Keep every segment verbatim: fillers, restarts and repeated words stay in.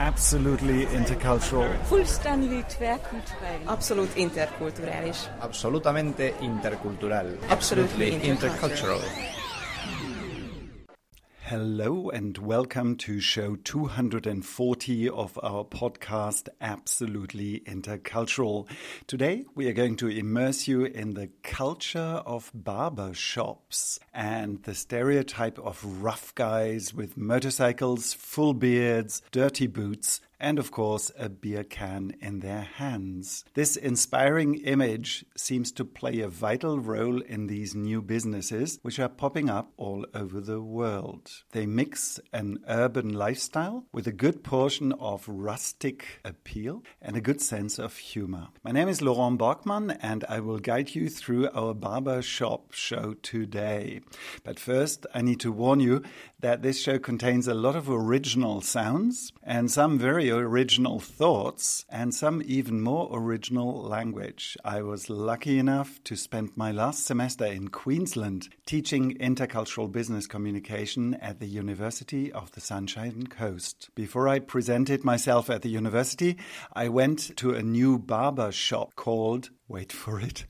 Absolutely intercultural. Fullständigt tvärkulturell. Absolut interkulturális. Absolutamente intercultural. Absolutely intercultural. Hello and welcome to show two hundred forty of our podcast, Absolutely Intercultural. Today we are going to immerse you in the culture of barber shops and the stereotype of rough guys with motorcycles, full beards, dirty boots, and of course a beer can in their hands. This inspiring image seems to play a vital role in these new businesses which are popping up all over the world. They mix an urban lifestyle with a good portion of rustic appeal and a good sense of humor. My name is Laurent Borgmann and I will guide you through our barber shop show today. But first I need to warn you that this show contains a lot of original sounds and some very original thoughts and some even more original language. I was lucky enough to spend my last semester in Queensland teaching intercultural business communication at the University of the Sunshine Coast. Before I presented myself at the university, I went to a new barber shop called, wait for it,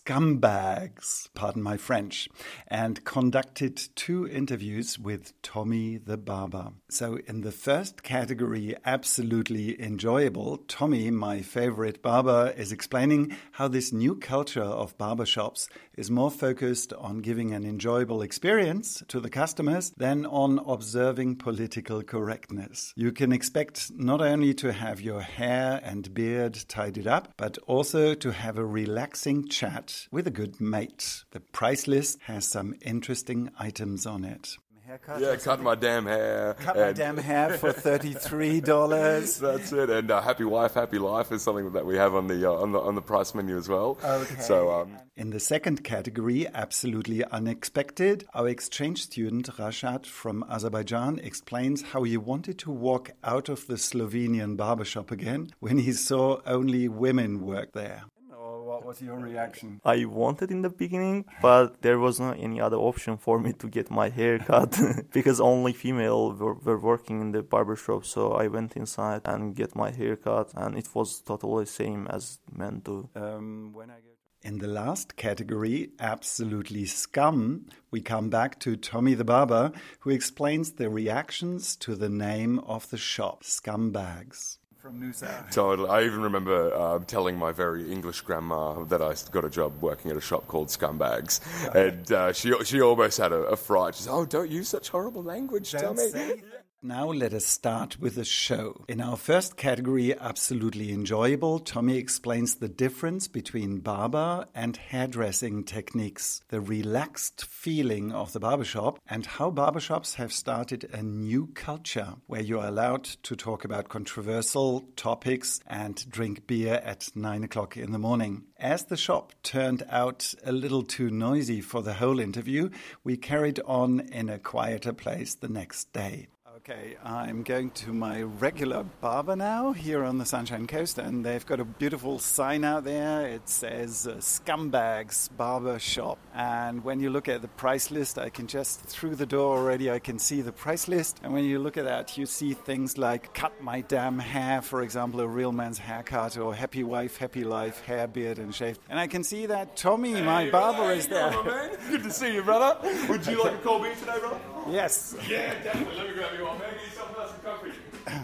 Scumbags, pardon my French, and conducted two interviews with Tommy the Barber. So in the first category, absolutely enjoyable, Tommy, my favorite barber, is explaining how this new culture of barbershops is more focused on giving an enjoyable experience to the customers than on observing political correctness. You can expect not only to have your hair and beard tidied up, but also to have a relaxing chat with a good mate. The price list has some interesting items on it. Haircut yeah, cut my damn hair. Cut my damn hair for thirty-three dollars. That's it. And uh, happy wife, happy life is something that we have on the uh, on the on the price menu as well. Okay. So um, in the second category, absolutely unexpected, our exchange student Rashad from Azerbaijan explains how he wanted to walk out of the Slovenian barbershop again when he saw only women work there. What was your reaction? I wanted in the beginning, but there was not any other option for me to get my hair cut because only female were, were working in the barbershop. So I went inside and get my hair cut, and it was totally same as men do. Um, when I go In the last category, absolutely scum, we come back to Tommy the Barber, who explains the reactions to the name of the shop, Scumbags. From Noosa. Totally. I even remember uh, telling my very English grandma that I got a job working at a shop called Scumbags. Okay. And uh, she she almost had a, a fright. She said, oh, don't use such horrible language, Don't Tommy. Say Now let us start with the show. In our first category, absolutely enjoyable, Tommy explains the difference between barber and hairdressing techniques, the relaxed feeling of the barbershop, and how barbershops have started a new culture where you're allowed to talk about controversial topics and drink beer at nine o'clock in the morning. As the shop turned out a little too noisy for the whole interview, we carried on in a quieter place the next day. Okay, I'm going to my regular barber now here on the Sunshine Coast, and they've got a beautiful sign out there. It says uh, Scumbags Barber Shop. And when you look at the price list, I can just, through the door already, I can see the price list. And when you look at that, you see things like cut my damn hair, for example, a real man's haircut, or happy wife, happy life, hair, beard, and shave. And I can see that Tommy, hey, my barber, brother, is there. On, man. Good to see you, brother. Would you like a cold beer today, brother? Yes. Yeah, definitely. Let me grab you one. Maybe something else can come for you.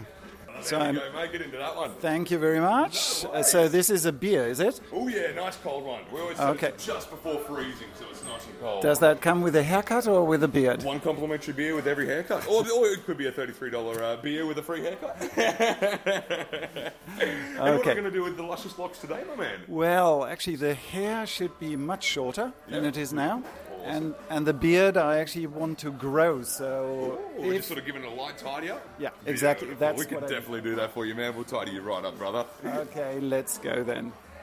So there I'm, you go, mate. Get into that one. Thank you very much. Uh, so this is a beer, is it? Oh, yeah, nice cold one. We always okay. it just before freezing, so it's nice and cold. Does that come with a haircut or with a beard? One complimentary beer with every haircut. Or, or it could be a thirty-three dollars uh, beer with a free haircut. And okay. What are we going to do with the luscious locks today, my man? Well, actually, the hair should be much shorter than yep. it is now. And and the beard I actually want to grow, so... Ooh, we're just sort of giving it a light tidy up? Yeah, exactly. That's we can what definitely I do that for you, man. We'll tidy you right up, brother. Okay, let's go then.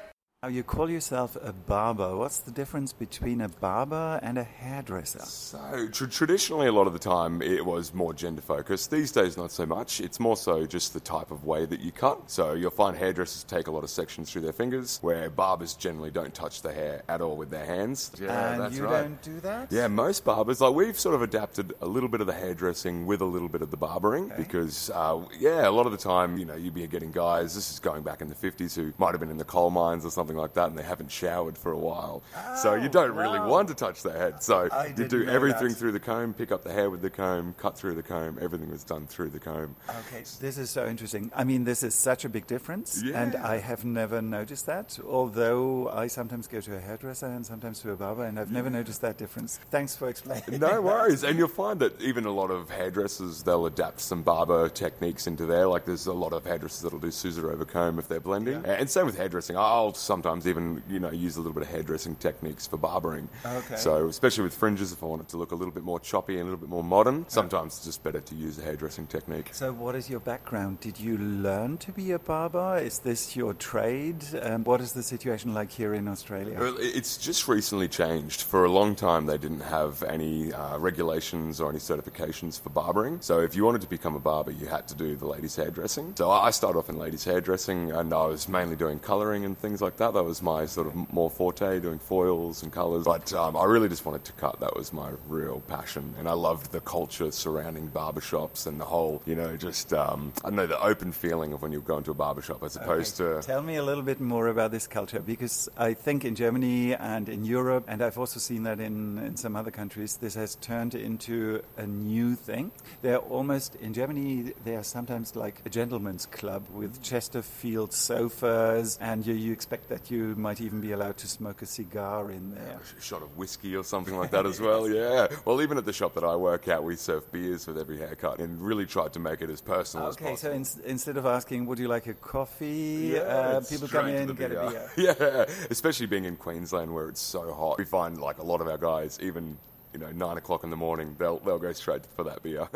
Now, you call yourself a barber. What's the difference between a barber and a hairdresser? So, tr- traditionally, a lot of the time, it was more gender-focused. These days, not so much. It's more so just the type of way that you cut. So you'll find hairdressers take a lot of sections through their fingers, where barbers generally don't touch the hair at all with their hands. Yeah, and that's you right. don't do that? Yeah, most barbers, like we've sort of adapted a little bit of the hairdressing with a little bit of the barbering, okay. because, uh, yeah, a lot of the time, you know, you'd be getting guys, this is going back in the fifties, who might have been in the coal mines or something like that, and they haven't showered for a while. Oh, so you don't wow. really want to touch their head. So I you do everything that. through the comb, pick up the hair with the comb, cut through the comb, everything was done through the comb. Okay, this is so interesting. I mean, this is such a big difference, yeah. and I have never noticed that, although I sometimes go to a hairdresser and sometimes to a barber, and I've never yeah. noticed that difference. Thanks for explaining. No worries. And you'll find that even a lot of hairdressers, they'll adapt some barber techniques into there. Like there's a lot of hairdressers that'll do scissor over comb if they're blending. Yeah. And same with hairdressing. I'll sometimes even, you know, use a little bit of hairdressing techniques for barbering. Okay. So especially with fringes, if I want it to look a little bit more choppy and a little bit more modern, sometimes it's just better to use a hairdressing technique. So what is your background? Did you learn to be a barber? Is this your trade? Um, what is the situation like here in Australia? Well, it's just recently changed. For a long time, they didn't have any uh, regulations or any certifications for barbering. So if you wanted to become a barber, you had to do the ladies' hairdressing. So I started off in ladies' hairdressing, and I was mainly doing colouring and things like that. That was my sort of more forte, doing foils and colours. But um, I really just wanted to cut. That was my real passion. And I loved the culture surrounding barbershops and the whole, you know, just, um, I don't know, the open feeling of when you go into a barbershop as opposed okay. to... Tell me a little bit more about this culture, because I think in Germany and in Europe, and I've also seen that in, in some other countries, this has turned into a new thing. They're almost, in Germany, they are sometimes like a gentleman's club with Chesterfield sofas, and you, you expect that you might even be allowed to smoke a cigar in there. A shot of whiskey or something like that as well, yeah. Well, even at the shop that I work at, we serve beers with every haircut and really tried to make it as personal okay, as possible. Okay, so in, instead of asking, would you like a coffee, yeah, uh, people come in and get a beer. Yeah, especially being in Queensland where it's so hot. We find like a lot of our guys, even... you know, nine o'clock in the morning, they'll they'll go straight for that beer.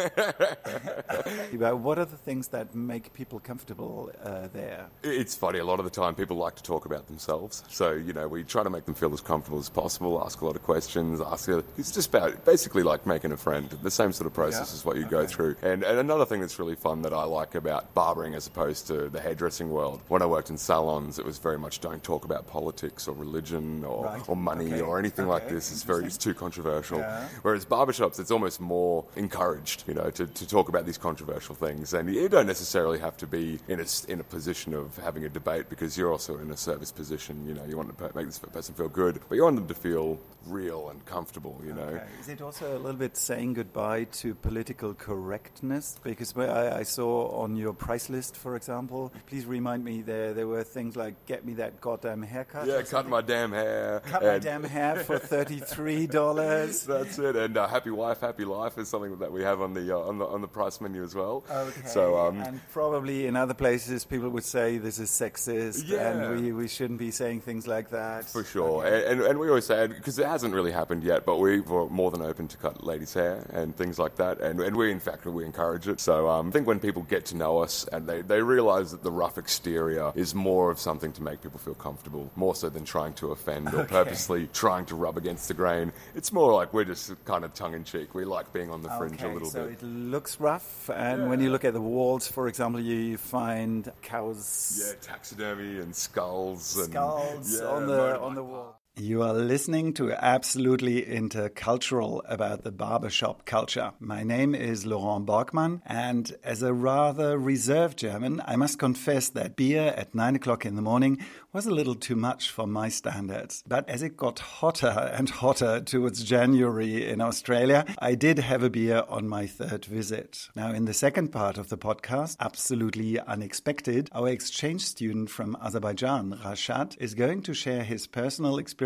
What are the things that make people comfortable uh, there? It's funny, a lot of the time people like to talk about themselves. So, you know, we try to make them feel as comfortable as possible, ask a lot of questions, ask a, it's just about basically like making a friend. The same sort of process yeah. is what you okay. go through. And, and another thing that's really fun that I like about barbering as opposed to the hairdressing world, when I worked in salons, it was very much don't talk about politics or religion or, right. or money okay. or anything okay. like this. It's very, it's too controversial. Yeah. Whereas barbershops, it's almost more encouraged, you know, to, to talk about these controversial things. And you don't necessarily have to be in a, in a position of having a debate because you're also in a service position. You know, you want to make this person feel good, but you want them to feel real and comfortable, you know. Okay. Is it also a little bit saying goodbye to political correctness? Because I, I saw on your price list, for example, please remind me, there there were things like, get me that goddamn haircut. Yeah, cut my damn hair. Cut my damn hair for thirty-three dollars. That's it. And uh, happy wife, happy life is something that we have on the uh, on the on the price menu as well. Okay. So um, and probably in other places people would say this is sexist, yeah. and we, we shouldn't be saying things like that. For sure. Okay. And, and we always say, because it hasn't really happened yet, but we were more than open to cut ladies' hair and things like that. And, and we, in fact, we encourage it. So um, I think when people get to know us and they, they realise that the rough exterior is more of something to make people feel comfortable, more so than trying to offend or okay. purposely trying to rub against the grain. It's more like we're just kind of tongue-in-cheek. We like being on the fringe okay, a little so bit. So it looks rough, and yeah. when you look at the walls, for example, you, you find cows... Yeah, taxidermy and skulls. And, skulls yeah, on the on the wall. You are listening to Absolutely Intercultural about the barbershop culture. My name is Laurent Borgmann, and as a rather reserved German, I must confess that beer at nine o'clock in the morning was a little too much for my standards. But as it got hotter and hotter towards January in Australia, I did have a beer on my third visit. Now, in the second part of the podcast, absolutely unexpected, our exchange student from Azerbaijan, Rashad, is going to share his personal experience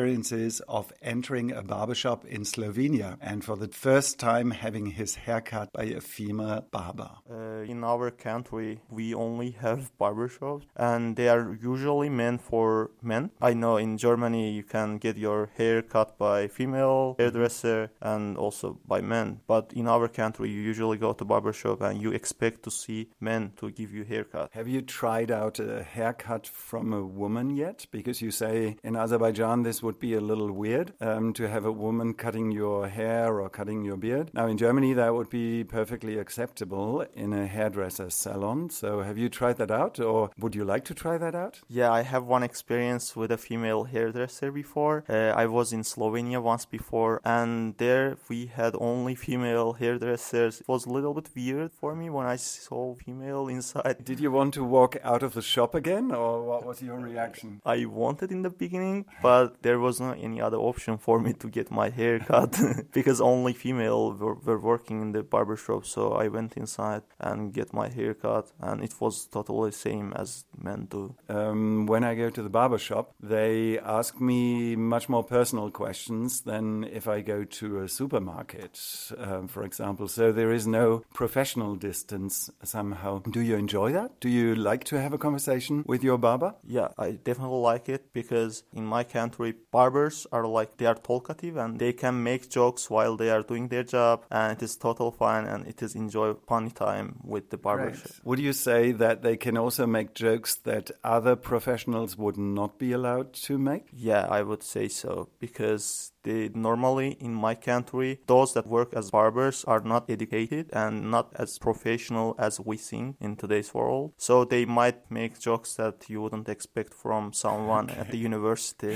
experiences of entering a barbershop in Slovenia and for the first time having his hair cut by a female barber. Uh, in our country, we only have barbershops, and they are usually meant for men. I know in Germany you can get your hair cut by female hairdresser and also by men. But in our country, you usually go to barbershop and you expect to see men to give you haircut. Have you tried out a haircut from a woman yet? Because you say in Azerbaijan this would be a little weird um, to have a woman cutting your hair or cutting your beard. Now in Germany that would be perfectly acceptable in a hairdresser's salon. So have you tried that out, or would you like to try that out? Yeah, I have one experience with a female hairdresser before. Uh, I was in Slovenia once before, and there we had only female hairdressers. It was a little bit weird for me when I saw female inside. Did you want to walk out of the shop again, or what was your reaction? I wanted in the beginning, but there was not any other option for me to get my hair cut because only female were, were working in the barbershop. So I went inside and get my hair cut, and it was totally the same as men do. Um, when I go to the barbershop, they ask me much more personal questions than if I go to a supermarket, um, for example. So there is no professional distance somehow. Do you enjoy that? Do you like to have a conversation with your barber? Yeah, I definitely like it because in my country, barbers are like, they are talkative and they can make jokes while they are doing their job, and it is total fun and it is enjoy funny time with the barbershop. Right. Would you say that they can also make jokes that other professionals would not be allowed to make? Yeah, I would say so, because they normally in my country, those that work as barbers are not educated and not as professional as we think in today's world. So they might make jokes that you wouldn't expect from someone okay. at the university.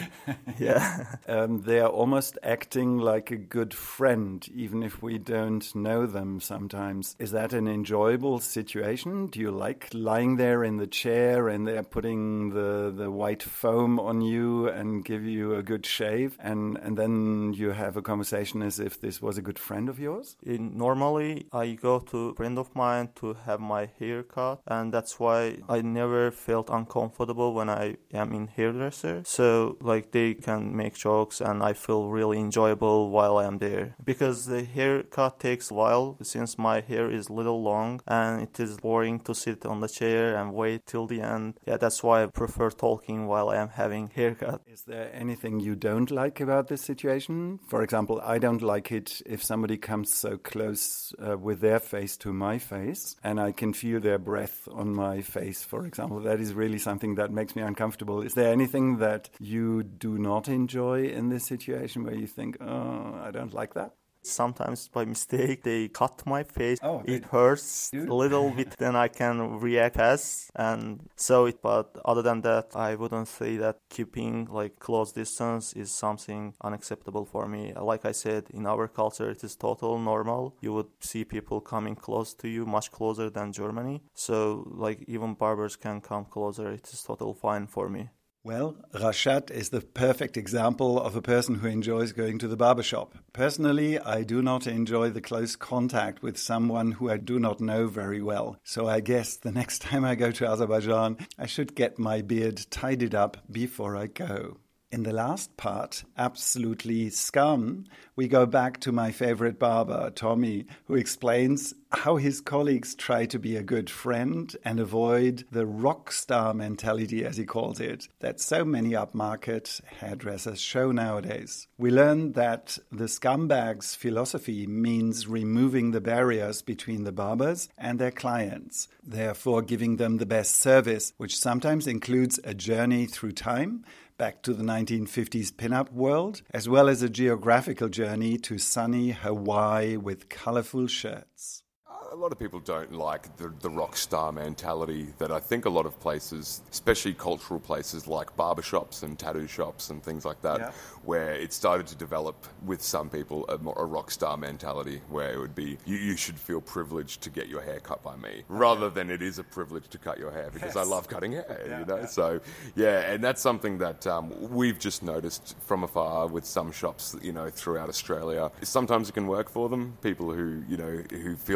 Yeah. um, they are almost acting like a good friend, even if we don't know them sometimes. Is that an enjoyable situation? Do you like lying there in the chair and they're putting the, the white foam on you and give you a good shave, and, and then you have a conversation as if this was a good friend of yours? In, normally, I go to a friend of mine to have my hair cut, and that's why I never felt uncomfortable when I am in hairdresser. So, like, they can make jokes, and I feel really enjoyable while I am there. Because the haircut takes a while, since my hair is a little long, and it is boring to sit on the chair and wait till the end. Yeah, that's why I prefer talking while I am having haircut. Is there anything you don't like about this situation? For example, I don't like it if somebody comes so close uh, with their face to my face and I can feel their breath on my face, for example. That is really something that makes me uncomfortable. Is there anything that you do not enjoy in this situation where you think, oh, I don't like that? Sometimes by mistake they cut my face. Oh, it hurts a little bit, then I can react fast, and so it. But other than that, I wouldn't say that keeping like close distance is something unacceptable for me. Like I said, in our culture, it is total normal. You would see people coming close to you, much closer than Germany. So like even barbers can come closer. It is total fine for me. Well, Rashad is the perfect example of a person who enjoys going to the barbershop. Personally, I do not enjoy the close contact with someone who I do not know very well. So I guess the next time I go to Azerbaijan, I should get my beard tidied up before I go. In the last part, absolutely scum, we go back to my favorite barber, Tommy, who explains how his colleagues try to be a good friend and avoid the rock star mentality, as he calls it, that so many upmarket hairdressers show nowadays. We learn that the scumbag's philosophy means removing the barriers between the barbers and their clients, therefore giving them the best service, which sometimes includes a journey through time, back to the nineteen fifties pin-up world, as well as a geographical journey to sunny Hawaii with colorful shirts. A lot of people don't like the, the rock star mentality that I think a lot of places, especially cultural places like barbershops and tattoo shops and things like that, yeah. where it started to develop with some people a, a rock star mentality where it would be, you, you should feel privileged to get your hair cut by me, rather than it is a privilege to cut your hair because yes. I love cutting hair, yeah, you know? Yeah. So, yeah, and that's something that um, we've just noticed from afar with some shops, you know, throughout Australia. Sometimes it can work for them, people who, you know, who feel that exclusive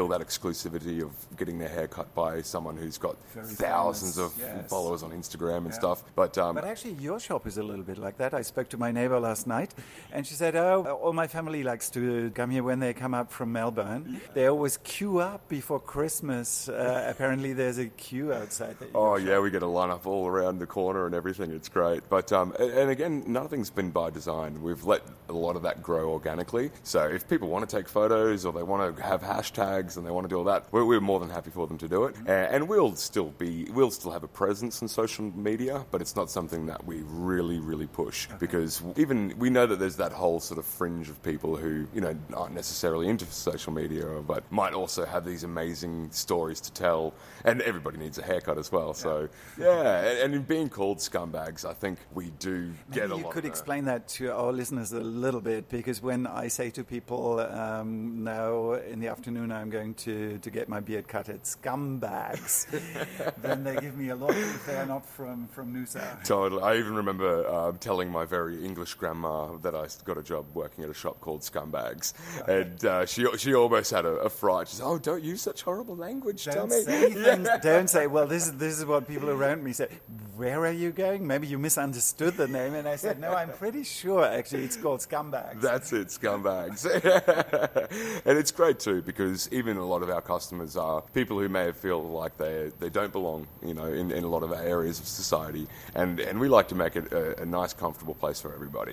exclusivity of getting their hair cut by someone who's got Very thousands famous, of yes. followers on Instagram and Yeah. stuff. But um, But actually, your shop is a little bit like that. I spoke to my neighbor last night, and she said, oh, all my family likes to come here when they come up from Melbourne. They always queue up before Christmas. Uh, apparently, there's a queue outside. That Oh yeah, we get a line up all around the corner and everything. It's great. But um, and and again, nothing's been by design. We've let a lot of that grow organically. So if people want to take photos or they want to have hashtags and they want to do all that, we're, we're more than happy for them to do it. And, and we'll still be, we'll still have a presence in social media, but it's not something that we really, really push because even we know that there's that whole sort of fringe of people who, you know, aren't necessarily into social media, but might also have these amazing stories to tell. And everybody needs a haircut as well. So yeah, and, and in being called scumbags, I think we do get Maybe a you lot could of explain that to our listeners a little bit, because when I say to people um, now in the afternoon I'm going to, to get my beard cut at Scumbags, then they give me a look if they are not from, from Noosa. Totally. I even remember um, telling my very English grandma that I got a job working at a shop called Scumbags, and uh, she she almost had a, a fright. She said, "Oh, don't use such horrible language. Tell Don't me." say things. Don't say, well, this is, this is what people around me say. Where are you going? Maybe you misunderstood the name. And I said, no, I'm pretty sure actually it's called Scumbags. That's it, Scumbags. And it's great too, because even a lot of our customers are people who may feel like they they don't belong, you know, in, in a lot of our areas of society. And and we like to make it a, a nice, comfortable place for everybody.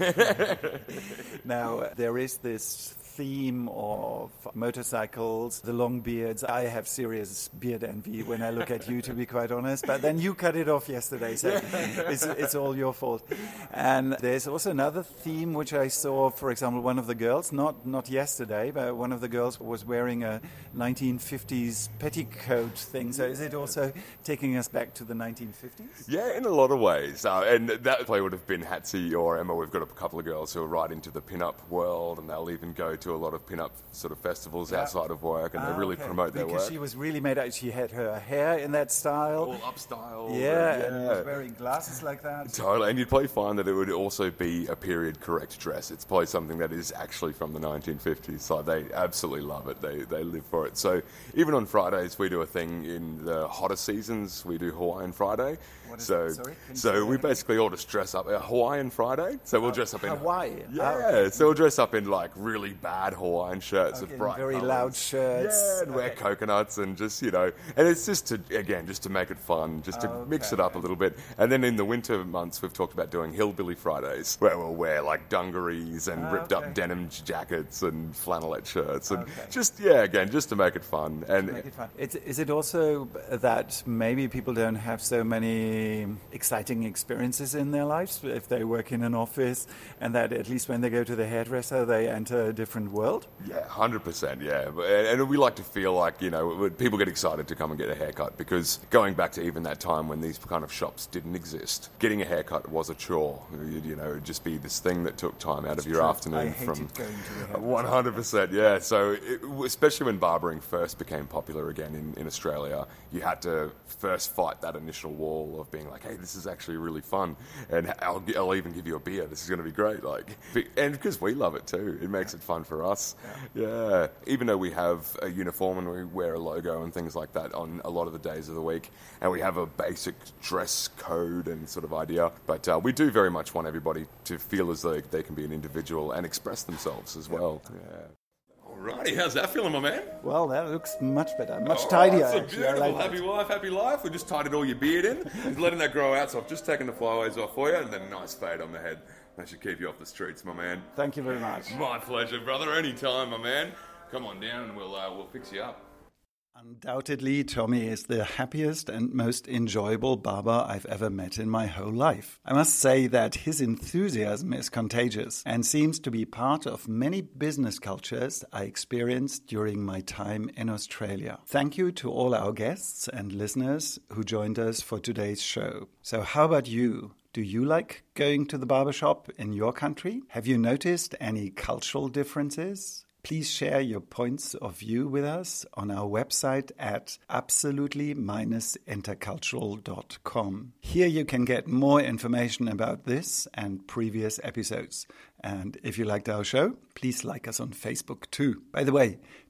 Now, there is this theme of motorcycles, the long beards. I have serious beard envy when I look at you, to be quite honest. But then you cut it off yesterday, so it's, it's all your fault. And there's also another theme which I saw, for example, one of the girls, not, not yesterday, but one of the girls was wearing a nineteen fifties petticoat thing. So is it also taking us back to the nineteen fifties? Yeah, in a lot of ways. Uh, and that play would have been Hatsi or Emma. We've got a couple of girls who are right into the pin-up world, and they'll even go to a lot of pin-up sort of festivals Yeah. outside of work, and Ah, they really okay. promote their because work. she was really made out. She had her hair in that style. All up style. Yeah, and, and was wearing glasses like that. Totally, and you'd probably find that it would also be a period correct dress. It's probably something that is actually from the nineteen fifties. So they absolutely love it. They they live for it. So even on Fridays, we do a thing in the hotter seasons. We do Hawaiian Friday. What is so that? Sorry? Can you say so that we again? basically all just dress up. Uh, Hawaiian Friday. So we'll dress up in Hawaii. Yeah, Oh, okay. so we'll dress up in like really bad Hawaiian shirts Okay, with bright very colours. loud shirts. Yeah, and wear Okay. coconuts and just, you know, and it's just to, again, just to make it fun, just to mix it up a little bit. And then in the winter months, we've talked about doing Hillbilly Fridays, where we'll wear like dungarees and Ah, ripped okay. up denim jackets and flannelette shirts. And Okay. just, yeah, again, just to make it fun. And Make it fun. It's, is it also that maybe people don't have so many exciting experiences in their lives if they work in an office, and that at least when they go to the hairdresser, they enter a different world? Yeah, one hundred percent, yeah. And, and we like to feel like, you know, people get excited to come and get a haircut because going back to even that time when these kind of shops didn't exist, getting a haircut was a chore. You'd, you know, it'd just be this thing that took time out of your true. afternoon I hated from going to the hairdresser. one hundred percent, yeah. So it, especially when barbering first became popular again in, in Australia, you had to first fight that initial wall of being like, hey, this is actually really fun, and I'll, I'll even give you a beer. This is going to be great. Like, and because we love it too, it makes it fun for us. Yeah. yeah. Even though we have a uniform and we wear a logo and things like that on a lot of the days of the week, and we have a basic dress code and sort of idea, but uh, we do very much want everybody to feel as though they can be an individual and express themselves as well. Yeah. Alrighty, how's that feeling, my man? Well, that looks much better, much Oh, tidier. so actually. I beautiful. like Happy that. life, happy life. We just tidied all your beard in. Just letting that grow out, so I've just taken the flyaways off for you, and then a nice fade on the head. That should keep you off the streets, my man. Thank you very much. My pleasure, brother. Anytime, my man. Come on down and we'll uh, we'll fix you up. Undoubtedly, Tommy is the happiest and most enjoyable barber I've ever met in my whole life. I must say that his enthusiasm is contagious and seems to be part of many business cultures I experienced during my time in Australia. Thank you to all our guests and listeners who joined us for today's show. So how about you? Do you like going to the barbershop in your country? Have you noticed any cultural differences? Please share your points of view with us on our website at absolutely dash intercultural dot com. Here you can get more information about this and previous episodes. And if you liked our show, please like us on Facebook too. By the way,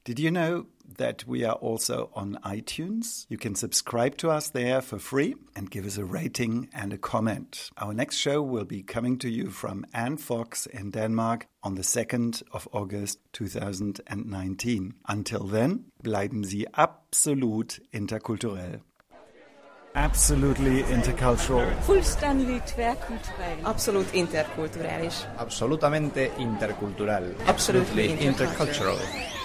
Did you know that we are also on iTunes? You can subscribe to us there for free and give us a rating and a comment. Our next show will be coming to you from Anne Fox in Denmark on the second of August two thousand nineteen. Until then, bleiben Sie absolut interkulturell. Absolutely intercultural. Fuldstændig tværkulturel. Absolut interkulturális. Absolutamente intercultural. Absolutely Absolutely intercultural.